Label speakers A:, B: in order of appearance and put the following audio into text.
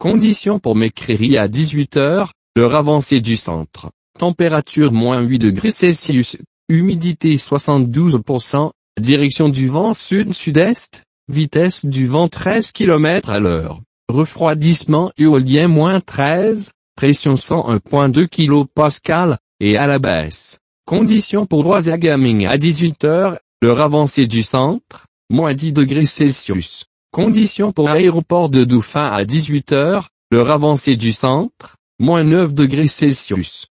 A: Conditions pour Mécriry à 18h, l'heure avancée du centre. Température -8 degrés Celsius, humidité 72%, direction du vent sud-sud-est, vitesse du vent 13 km à l'heure, refroidissement éolien -13, pression 101,2 kPa, et à la baisse. Conditions pour Roisière-Gaming à 18h, l'heure avancée du centre, -10 degrés Celsius. Conditions pour Aéroport de Dauphin à 18h, l'heure avancée du centre, -9 degrés Celsius.